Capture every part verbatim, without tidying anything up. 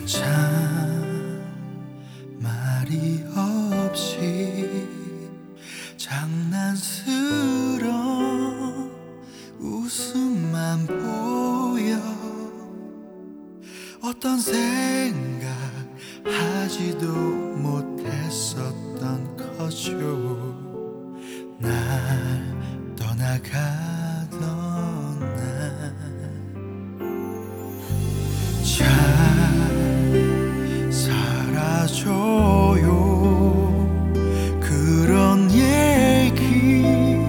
참 말이 없이 장난스러운 웃음만 보여 어떤 생각 하지도 못했었던 거죠. 날 떠나가던 날 잘 살아줘요 그런 얘기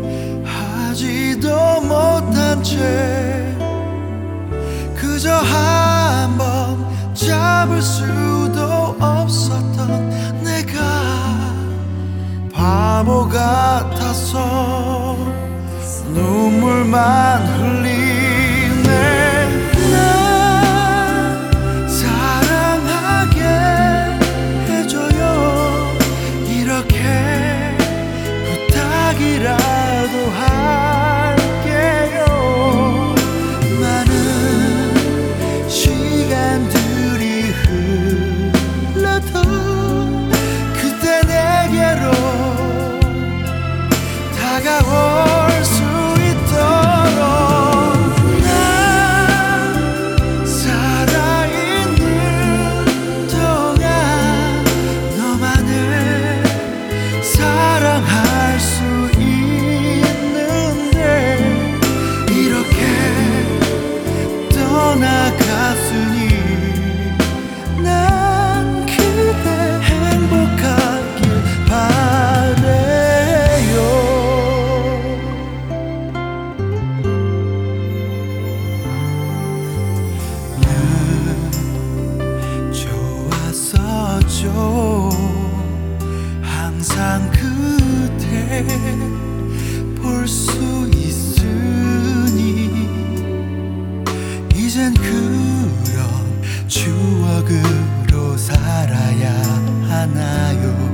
하지도 못한 채 그저 한번 잡을 수도 없었던 내가 바보 같아서 눈물만 흘리네. 날 사랑하게 해줘요 이렇게 부탁이라도 할게요. 많은 시간들이 흘러도 그대 내게로 다가올 수 있도록 난 살아있는 동안 너만을 사랑할 수 있는데 이렇게 떠나갔으니 난 그대 행복하길 바래요. 늘 좋았었죠 항상 그대 볼 수 있으니 이젠 그런 추억으로 살아야 하나요.